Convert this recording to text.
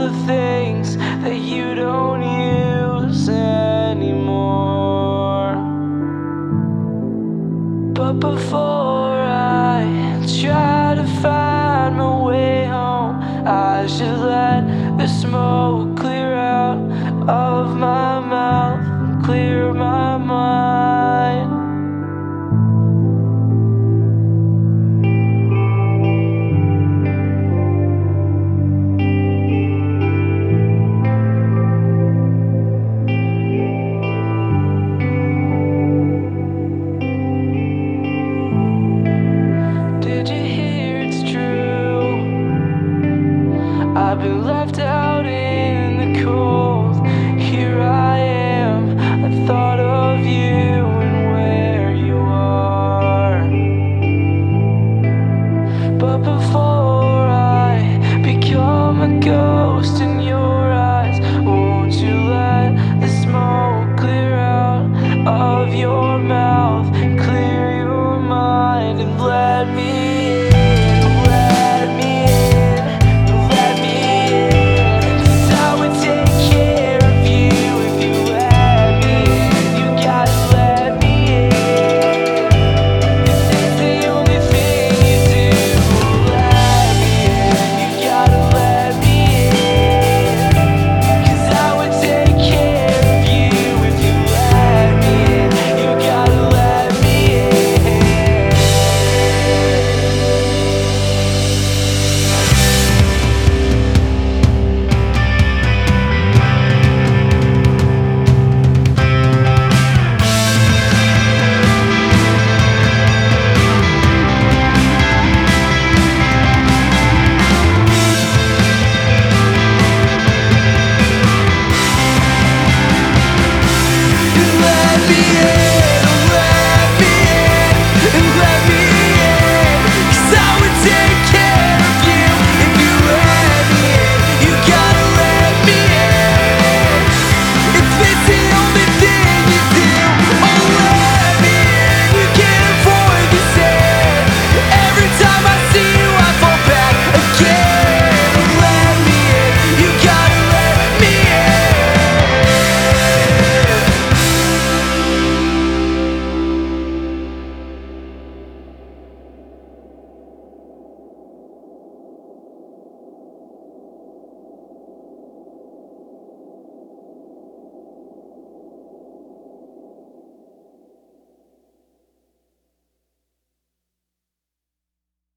the things that you don't use anymore. But before I try to find my way home, I should let the smoke clear out of my mouth and clear my mind. Did you hear it's true? I've been left out